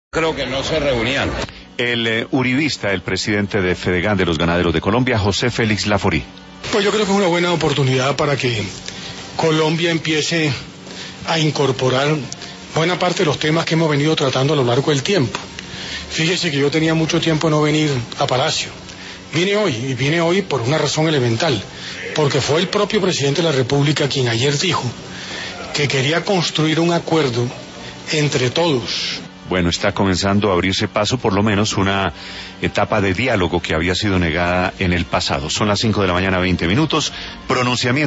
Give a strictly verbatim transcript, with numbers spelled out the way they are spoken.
Creo que no se reunían. El eh, uribista, el presidente de Fedegan de los Ganaderos de Colombia, José Félix Laforí. Pues yo creo que es una buena oportunidad para que Colombia empiece a incorporar buena parte de los temas que hemos venido tratando a lo largo del tiempo. Fíjese que yo tenía mucho tiempo de no venir a Palacio. Vine hoy, y vine hoy por una razón elemental, porque fue el propio presidente de la República quien ayer dijo que quería construir un acuerdo entre todos. Bueno, está comenzando a abrirse paso, por lo menos, una etapa de diálogo que había sido negada en el pasado. Son las cinco de la mañana, veinte minutos. Pronunciamiento.